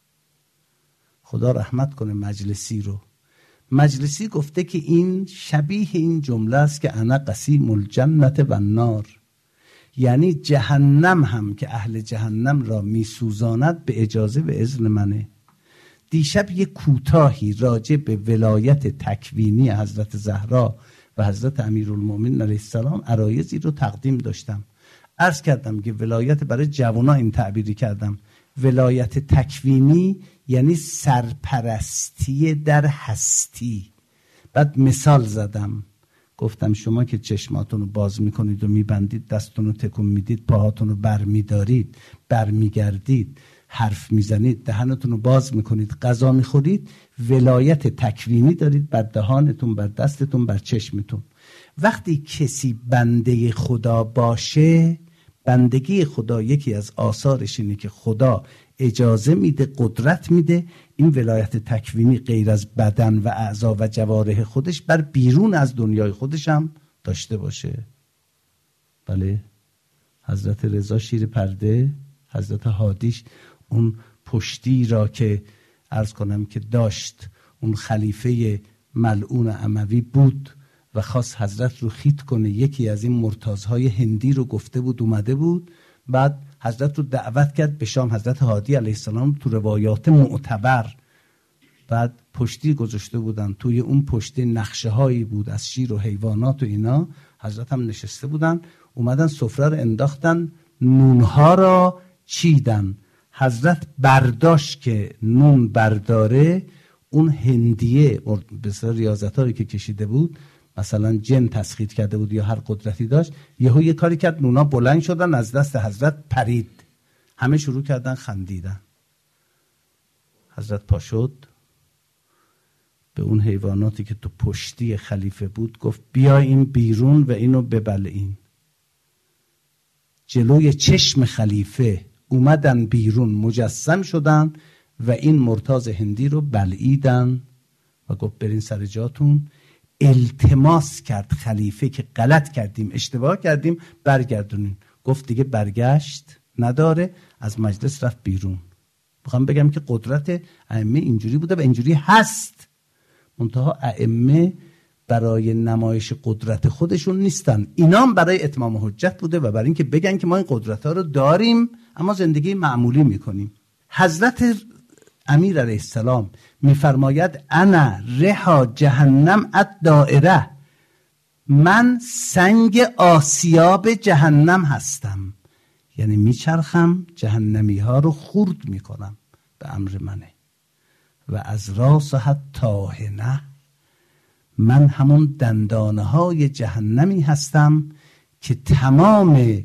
خدا رحمت کنه مجلسی رو. مجلسی گفته که این شبیه این جمله است که انا قسیم الجنت و النار، یعنی جهنم هم که اهل جهنم را میسوزاند به اجازه و اذن منه. دیشب یک کوتاهی راجع به ولایت تکوینی حضرت زهرا و حضرت امیرالمومنین علیه السلام عرایضی رو تقدیم داشتم. عرض کردم که ولایت برای جوانا این تعبیری کردم، ولایت تکوینی یعنی سرپرستی در هستی. بعد مثال زدم، گفتم شما که چشماتون رو باز میکنید و میبندید، دستتون رو تکون میدید، پاهاتون رو برمیدارید، برمیگردید، حرف میزنید، دهنتون رو باز میکنید، غذا میخورید، ولایت تکوینی دارید بر دهانتون، بر دستتون، بر چشمتون. وقتی کسی بنده خدا باشه، بندگی خدا یکی از آثارش اینه که خدا اجازه میده، قدرت میده این ولایت تکوینی غیر از بدن و اعضا و جوارح خودش بر بیرون از دنیای خودش هم داشته باشه. بله، حضرت رضا شیر پرده، حضرت هادیش اون پشتی را که عرض کنم که داشت، اون خلیفه ملعون اموی بود و خواست حضرت رو خیت کنه، یکی از این مرتازهای هندی رو گفته بود، اومده بود، بعد حضرت رو دعوت کرد به شام. حضرت هادی علیه السلام تو روایات معتبر بعد پشتی گذاشته بودن، توی اون پشتی نقشه هایی بود از شیر و حیوانات و اینا. حضرت هم نشسته بودن، اومدن سفره رو انداختن، نونها را چیدن. حضرت برداشت که نون برداره، اون هندیه بسیار ریاضت هایی که کشیده بود، مثلا جن تسخیر کرده بود یا هر قدرتی داشت، یهو یه کاری کرد، نونا بلند شدن از دست حضرت پرید، همه شروع کردن خندیدن. حضرت پا شد، به اون حیواناتی که تو پشتی خلیفه بود گفت بیا این بیرون و اینو ببلعین. جلوی چشم خلیفه اومدن بیرون، مجسم شدن و این مرتاز هندی رو بلعیدن و گفت برین سر جاتون. التماس کرد خلیفه که غلط کردیم، اشتباه کردیم، برگردونین. گفت دیگه برگشت نداره، از مجلس رفت بیرون. میخوام بگم که قدرت ائمه اینجوری بوده و اینجوری هست. منتها ائمه برای نمایش قدرت خودشون نیستن، اینا هم برای اتمام حجت بوده و برای اینکه بگن که ما این قدرت ها رو داریم اما زندگی معمولی میکنیم. حضرت امیر علیه السلام میفرماید انا رها جهنم الدائره، من سنگ آسیاب جهنم هستم، یعنی میچرخم، جهنمی ها رو خورد میکنم به امر منه. و از راسها طاحنه، من همون دندانه های جهنمی هستم که تمام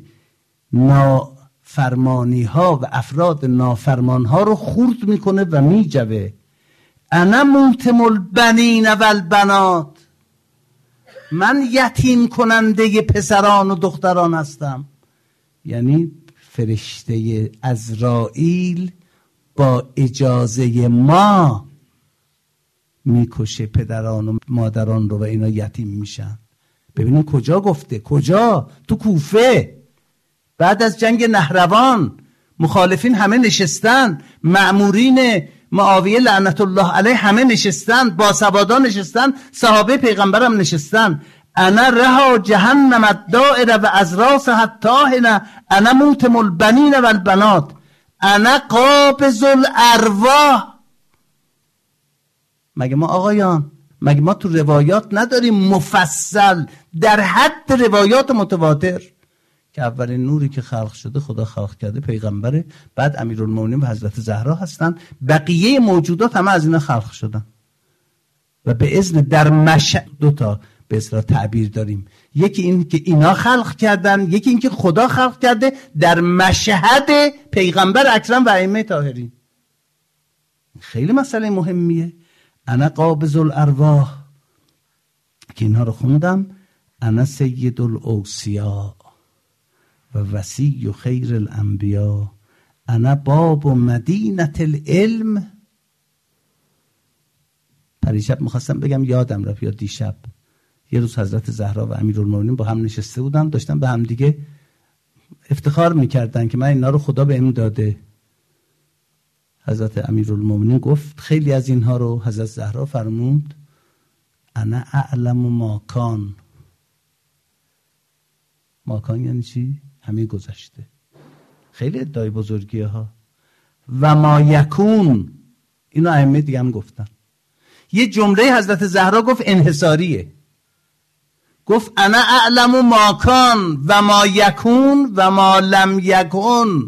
نافرمانی ها و افراد نافرمان ها رو خورد میکنه و میجوه. انا موتم البنین و البنات، من یتیم کننده پسران و دختران هستم. یعنی فرشته عزرائیل با اجازه ما میکشه پدران و مادران رو و اینا یتیم میشن. ببینید کجا گفته، کجا؟ تو کوفه. بعد از جنگ نهروان مخالفین همه نشستن، مأمورین معاویه لعنت الله علیه همه نشستن، باسوادان نشستن، صحابه پیغمبرم نشستن. انا رها جهنم الدائره و از راسها طاحنه، انا موتم البنین و البنات، انا قابض الارواح. مگه ما آقایان مگه ما تو روایات نداریم مفصل در حد روایات متواتر که اولین نوری که خلق شده خدا خلق کرده پیغمبره، بعد امیرالمومنین و حضرت زهرا هستن، بقیه موجودات همه از اینا خلق شدن و به اذن در مشهد دو تا به اصطلاح تعبیر داریم، یکی این که اینا خلق کردن، یکی این که خدا خلق کرده در مشهد پیغمبر اکرم و ائمه طاهرین. خیلی مسئله مهمیه. انا قابض الارواح که اینها رو خوندم، انا سید الاوصیاء و وصی خیر الانبیاء، انا باب مدینه العلم. پریشب میخواستم بگم یادم رفت، یا دیشب، یه روز حضرت زهرا و امیرالمومنین با هم نشسته بودن، داشتن به هم دیگه افتخار میکردن که من اینا رو خدا بهم داده. حضرت امیرالمومنین گفت خیلی از اینها رو حضرت زهرا فرمود انا اعلم ماکان. ماکان یعنی چی؟ همه گذشته. خیلی ادعای بزرگیه ها. و ما یکون، اینو ائمه دیگه هم گفتن. یه جمله حضرت زهرا گفت انحصاریه، گفت انا اعلم ماکان و ما یکون و ما لم یکون.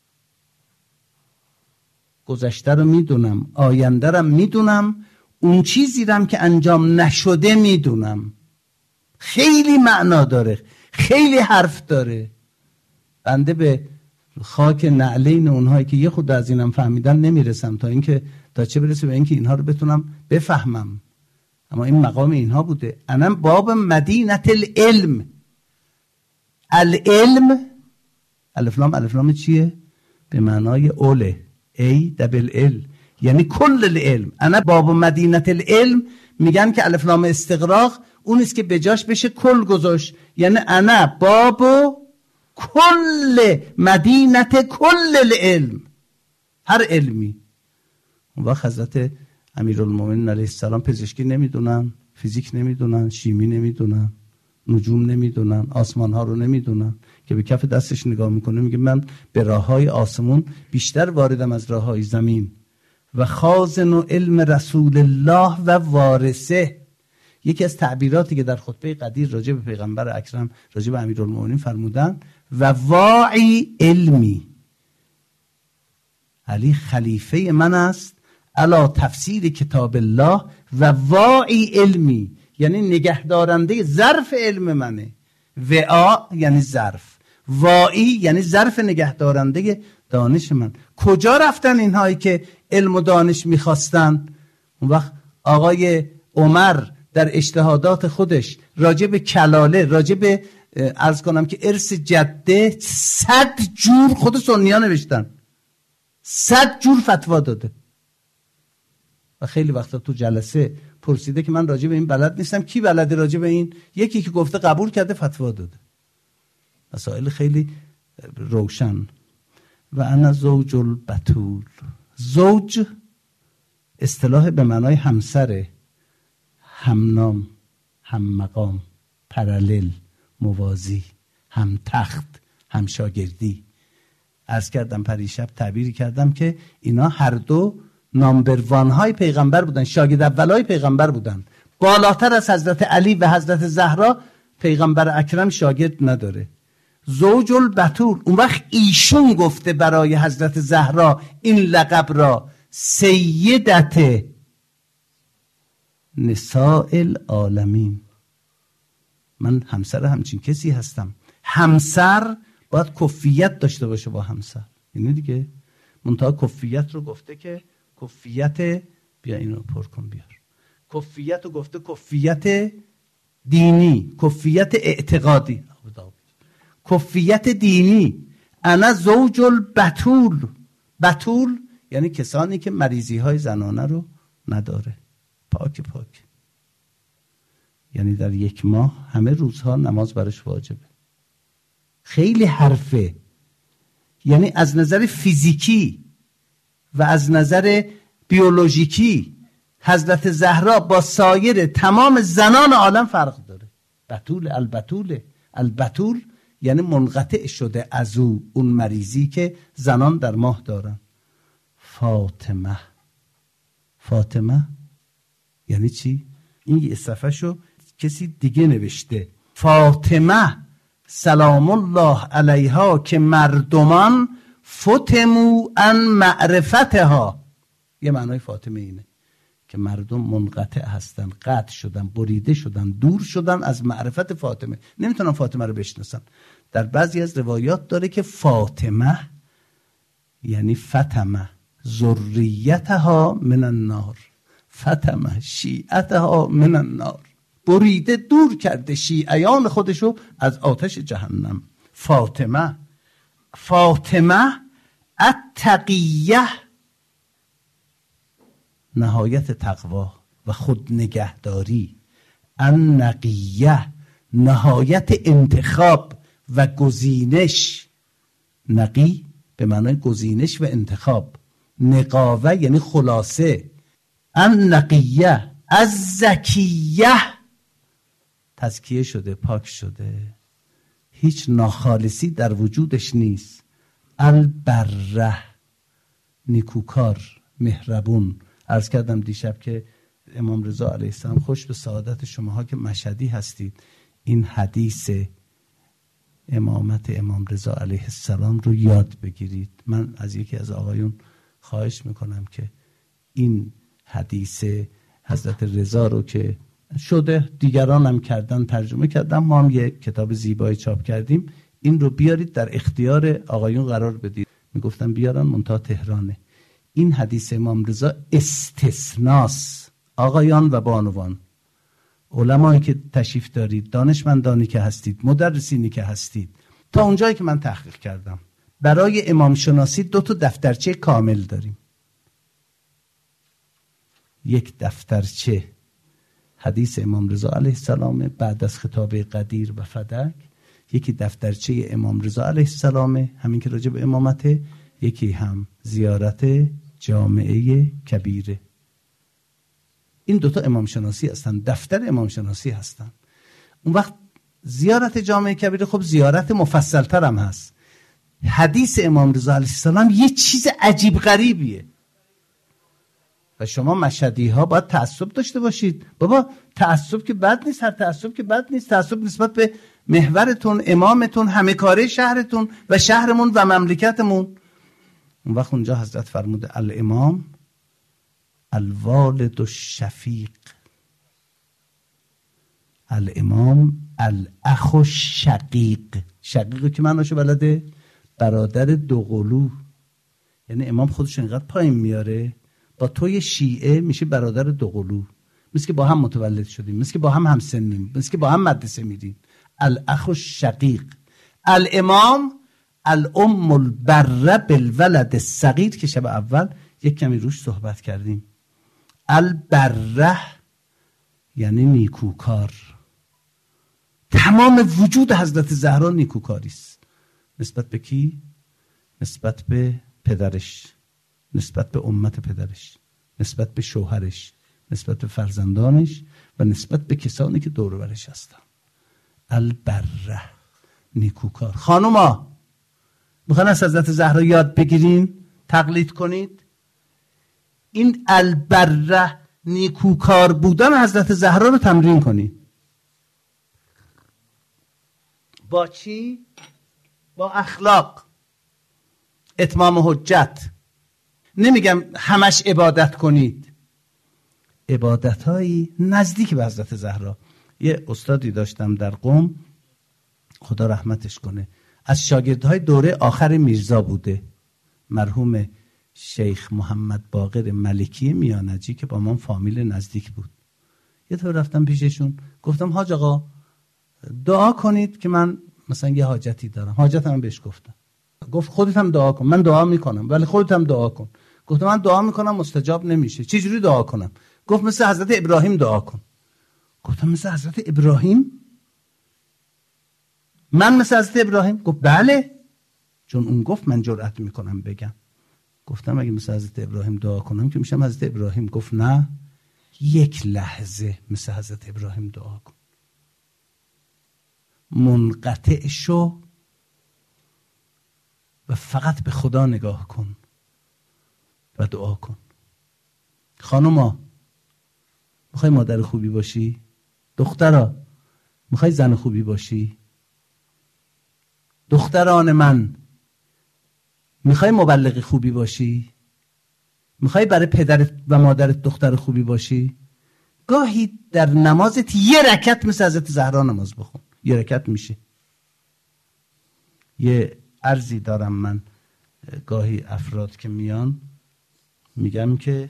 گذشته رو میدونم، آینده رو میدونم، اون چیزی رم که انجام نشده میدونم. خیلی معنا داره، خیلی حرف داره. بنده به خاک نعلین اونهایی که یه خود از اینم فهمیدن نمیرسم، تا چه برسه به اینکه اینها رو بتونم بفهمم. اما این مقام اینها بوده. انا باب مدینه العلم. العلم الف لام چیه؟ به معنای اوله، ای دبل ال، یعنی کل العلم. انا باب مدینه العلم، میگن که الف لام استغراق اون است که بجاش بشه کل گذاشت، یعنی انا باب کل مدینه کل العلم، هر علمی. اون وقت حضرت امیرالمومنین علیه السلام پزشکی نمیدونن، فیزیک نمیدونن، شیمی نمیدونن، نجوم نمیدونن، آسمان ها رو نمیدونن، که به کف دستش نگاه میکنه میگه من به راه های آسمون بیشتر واردم از راه های زمین. و خازن و علم رسول الله و وارثه، یکی از تعبیراتی که در خطبه قدیر راجع به پیغمبر اکرم، راجع به امیرالمومنین فرمودن، و واعی علمی، علی خلیفه من است علی تفسیر کتاب الله و واعی علمی، یعنی نگهدارنده ظرف علم منه. وعا یعنی ظرف، واعی یعنی ظرف نگهدارنده دانش من. کجا رفتن اینهایی که علم و دانش میخواستن؟ اون وقت آقای عمر در اجتهادات خودش راجع به کلاله، راجع به عرض کنم که ارث جده، 100 جور خود سنی‌ها نوشتن، 100 جور فتوا داده. و خیلی وقتا تو جلسه پرسیده که من راجع به این بلد نیستم، کی بلده راجع به این؟ یکی که گفته قبول کرده فتوا داده. مسائل خیلی روشن. و انا زوج البتول. زوج اصطلاح به معنای همسره، همنام، هم مقام، پرالل، موازی، هم تخت، هم شاگردی. عرض کردم پریشب تعبیری کردم که اینا هر دو نامبر وان های پیغمبر بودن، شاگرد اولای پیغمبر بودن. بالاتر از حضرت علی و حضرت زهرا پیغمبر اکرم شاگرد نداره. زوج البتول. اون وقت ایشون گفته برای حضرت زهرا این لقب را سیدت نساء العالمین. من همسر همچین کسی هستم. همسر باید کفیت داشته باشه با همسر، اینه دیگه. منتها کفیت رو گفته که کفیت، بیا اینو پر کن بیار، کفیت رو گفته کفیت دینی، کفیت اعتقادی، کفیت دینی. انا زوج البتول. بتول یعنی کسانی که مریضی های زنانه رو نداره، پاک پاک، یعنی در یک ماه همه روزها نماز برش واجبه. خیلی حرفه، یعنی از نظر فیزیکی و از نظر بیولوژیکی حضرت زهرا با سایر تمام زنان عالم فرق داره. بتول، البتول یعنی منقطع شده از اون مریضی که زنان در ماه دارن. فاطمه یعنی چی؟ این یه صفحه‌شو کسی دیگه نوشته. فاطمه سلام الله علیها که مردمان فتمو عن معرفتها. یه معنای فاطمه اینه که مردم منقطع هستن، قطع شدن، بریده شدن، دور شدن از معرفت فاطمه، نمیتونن فاطمه رو بشناسن. در بعضی از روایات داره که فاطمه یعنی فتمه ذریتها من النار، فتمه شیعتها من النار، بریده دور کرده شیعیان خودشو از آتش جهنم. فاطمه التقیه، نهایت تقوا و خود نگهداری. النقیه، نهایت انتخاب و گزینش. نقی به معنای گزینش و انتخاب. نقاوه یعنی خلاصه. النقیه الزکیه، تزکیه شده، پاک شده، هیچ ناخالصی در وجودش نیست. البره، نیکوکار، مهربون. عرض کردم دیشب که امام رضا علیه السلام خوش به سعادت شماها که مشهدی هستید، این حدیث امامت امام رضا علیه السلام رو یاد بگیرید. من از یکی از آقایون خواهش میکنم که این حدیث حضرت رضا رو که شده دیگران هم کردن، ترجمه کردن، ما هم یک کتاب زیبایی چاپ کردیم، این رو بیارید در اختیار آقایون قرار بدید. میگفتم بیارن، منتها تهرانه. این حدیث امام رضا استثناس. آقایان و بانوان، علمایی که تشریف دارید، دانشمندانی که هستید، مدرسینی که هستید، تا اونجایی که من تحقیق کردم برای امام شناسی 2 دفترچه کامل داریم. یک دفترچه حدیث امام رضا علیه السلام بعد از خطاب قدیر و فدک، یکی دفترچه امام رضا علیه السلام همین که راجع به امامته، یکی هم زیارت جامعه کبیره. این 2 امام شناسی هستن، دفتر امام شناسی هستن. اون وقت زیارت جامعه کبیره خب زیارت مفصل تر هم هست. حدیث امام رضا علیه السلام یه چیز عجیب غریبیه و شما مشهدی ها باید تعصب داشته باشید. بابا تعصب که بد نیست، هر تعصب که بد نیست. تعصب نسبت به محورتون، امامتون، همه کاره شهرتون و شهرمون و مملکتمون. اون وقت اونجا حضرت فرموده الامام الوالد الشفیق، الامام الاخ الشقیق. شقیق که معناشه بلده؟ برادر دوقلو. یعنی امام خودش اینقدر پایین میاره با توی شیعه میشه برادر دوقلو، مثل که با هم متولد شدیم، مثل که با هم همسنیم، مثل که با هم مدرسه میریم. الاخ الشقیق. الامام الام البره بالولد الصغیر که شب اول یک کمی روش صحبت کردیم. البره یعنی نیکوکار. تمام وجود حضرت زهرا نیکوکاری است. نسبت به کی؟ نسبت به پدرش، نسبت به امت پدرش، نسبت به شوهرش، نسبت به فرزندانش و نسبت به کسانی که دور و برش هستن. البره، نیکوکار. خانوما میخوان از حضرت زهرا یاد بگیرین، تقلید کنید، این البره نیکوکار بودن حضرت زهرا رو تمرین کنید. با چی؟ با اخلاق، اتمام حجت. نمیگم همش عبادت کنید، عبادتهایی نزدیک به حضرت زهرا. یه استادی داشتم در قم، خدا رحمتش کنه، از شاگردهای دوره آخر میرزا بوده، مرحوم شیخ محمد باقر ملکی میانجی که با من فامیل نزدیک بود. یه طور رفتم پیششون، گفتم حاج آقا دعا کنید که من مثلا یه حاجتی دارم. حاجتم بهش گفتم. گفت خودت هم دعا کن. من دعا میکنم ولی خودت هم دعا کن. گفتم من دعا میکنم مستجاب نمیشه. چه جوری دعا کنم؟ گفت مثل حضرت ابراهیم دعا کن. گفتم مثل حضرت ابراهیم؟ من مثل حضرت ابراهیم؟ گفت بله، چون اون گفت من جرأت میکنم بگم. گفتم اگه مثل حضرت ابراهیم دعا کنم که میشم حضرت ابراهیم. گفت نه، یک لحظه مثل حضرت ابراهیم دعا کن، منقطع شو و فقط به خدا نگاه کن و دعا کن. خانوما میخوای مادر خوبی باشی؟ دخترا میخوای زن خوبی باشی؟ دختران من میخوای مبلغ خوبی باشی؟ میخوای برای پدرت و مادرت دختر خوبی باشی؟ گاهی در نمازت یه رکعت مثل حضرت زهرا نماز بخون، یه رکعت میشه. یه عرضی دارم من گاهی افراد که میان میگم که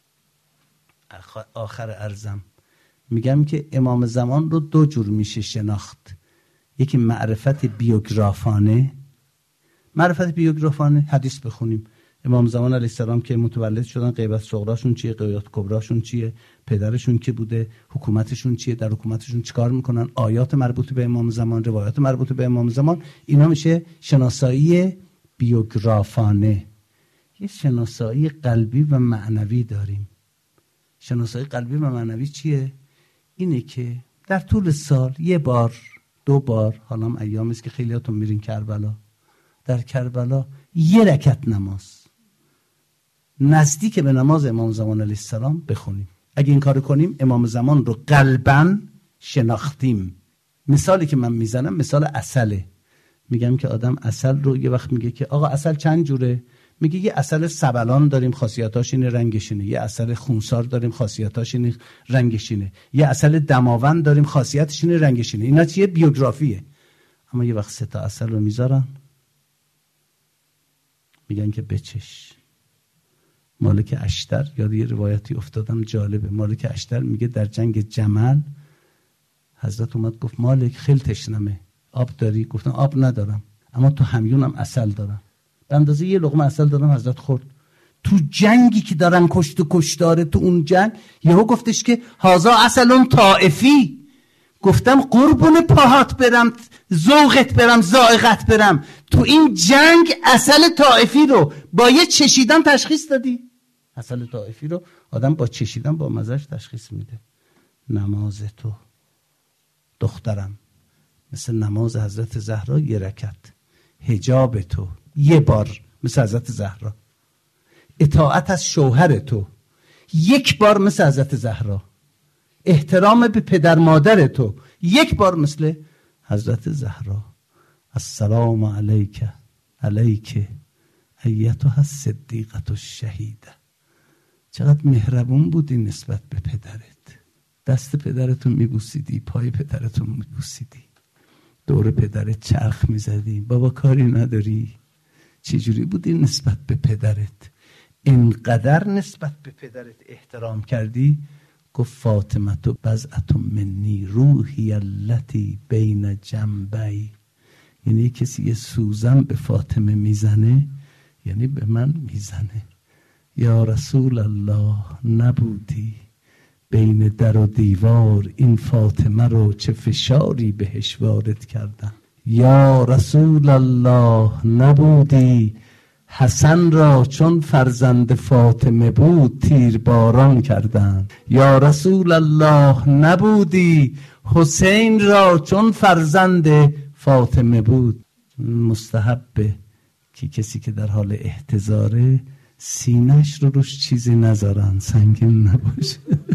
آخر عرضم میگم که امام زمان رو دو جور میشه شناخت. یکی معرفت بیوگرافانه. معرفت بیوگرافانه حدیث بخونیم امام زمان علیه السلام که متولد شدن، غیبت صغراشون چیه، غیبت کبراشون چیه، پدرشون که بوده، حکومتشون چیه، در حکومتشون چیکار میکنن، آیات مربوط به امام زمان، روایات مربوط به امام زمان. اینا میشه شناسایی بیوگرافانه. یه شناسایی قلبی و معنوی داریم. شناسایی قلبی و معنوی چیه؟ اینه که در طول سال یه بار دو بار، حالا هم ایامی است که خیلیاتون میرین کربلا، در کربلا یه رکعت نماز نزدیک به نماز امام زمان علیه السلام بخونیم. اگه این کارو کنیم امام زمان رو قلباً شناختیم. مثالی که من میزنم مثال عسله. میگم که آدم عسل رو یه وقت میگه که آقا عسل چند جوره؟ میگه یه عسل سبلان داریم خاصیتاش اینه رنگش اینه، یه عسل خونسار داریم خاصیتاش اینه رنگش اینه، یه عسل دماوند داریم خاصیتش اینه رنگش اینه. اینا چیه؟ بیوگرافیه. اما یه وقت 3 تا عسل رو میذارن میگن که بچش. مالک اشتر، یاد یه روایتی افتادم جالبه. مالک اشتر میگه در جنگ جمل حضرت اومد گفت مالک خیلی تشنمه، آب داری؟ گفتم آب ندارم اما تو همیونم عسل دارم. به اندازه یه لقمه عسل دارم. حضرت خورد. تو جنگی که دارن کشت و کشتاره، تو اون جنگ یهو گفتش که هازا عسلون طائفی. گفتم قربون پاهات برم، ذوقت برم، ذائقت برم، تو این جنگ عسل طائفی رو با یه چشیدن تشخیص دادی. عسل طائفی رو آدم با چشیدن با مزهش تشخیص میده. نماز تو دخترم مثل نماز حضرت زهرا یه رکعت، حجاب تو یه بار مثل حضرت زهرا، اطاعت از شوهر تو یک بار مثل حضرت زهرا، احترام به پدر مادر تو یک بار مثل حضرت زهرا. السلام علیک علیک ایتها الصدیقه الشهیده. چقدر مهربون بودی نسبت به پدرت. دست پدرتون میبوسیدی، پای پدرتون میبوسیدی، دور پدرت چرخ میزدی. بابا کاری نداری؟ چجوری بودی نسبت به پدرت؟ اینقدر نسبت به پدرت احترام کردی. گفت فاطمه تو بضعة منی روحی التی بین جنبی. یعنی کسی یه سوزن به فاطمه میزنه یعنی به من میزنه. یا رسول الله نبودی بین در و دیوار این فاطمه رو چه فشاری بهش وارد کردن. یا رسول الله نبودی حسن را چون فرزند فاطمه بود تیرباران کردند. یا رسول الله نبودی حسین را چون فرزند فاطمه بود. مستحبه که کسی که در حال احتضاره سینش رو روش چیزی نذارن، سنگین نباشه.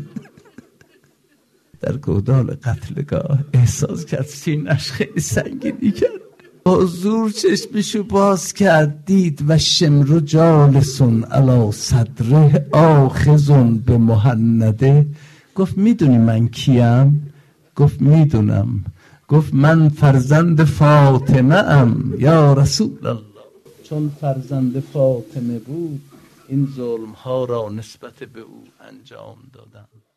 در گودال قتلگاه احساس کرد سینش خیلی سنگینی کرد. با زور چشمشو باز کرد، دید و شمر جالسون علی صدره آخذون به مهنده. گفت میدونی من کیم؟ گفت میدونم. گفت من فرزند فاطمه ام یا رسول الله. چون فرزند فاطمه بود این ظلم ها را نسبت به او انجام دادم.